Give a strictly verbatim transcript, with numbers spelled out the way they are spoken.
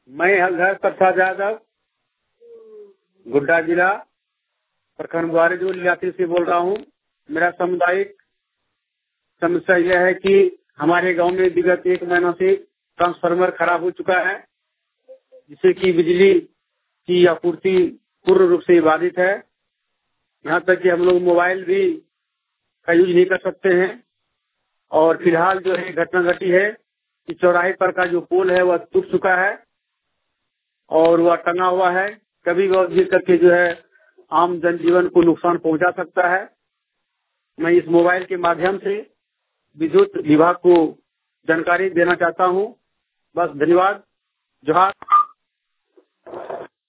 मैं हलधर प्रसाद यादव, गोड्डा जिला, प्रखंड बुआरीजोर इलाके से बोल रहा हूँ। मेरा सामुदायिक समस्या यह है कि हमारे गांव में विगत एक महीनों से ट्रांसफार्मर खराब हो चुका है, जिससे कि बिजली की आपूर्ति पूर्ण रूप से बाधित है। यहाँ तक कि हम लोग मोबाइल भी का यूज नहीं कर सकते हैं। और फिलहाल जो है घटना घटी है कि चौराहे पर का जो पोल है वह टूट चुका है और वह टंगा हुआ है। कभी वह गिर करके जो है आम जनजीवन को नुकसान पहुंचा सकता है। मैं इस मोबाइल के माध्यम से विद्युत विभाग को जानकारी देना चाहता हूं। बस धन्यवाद। जोहार।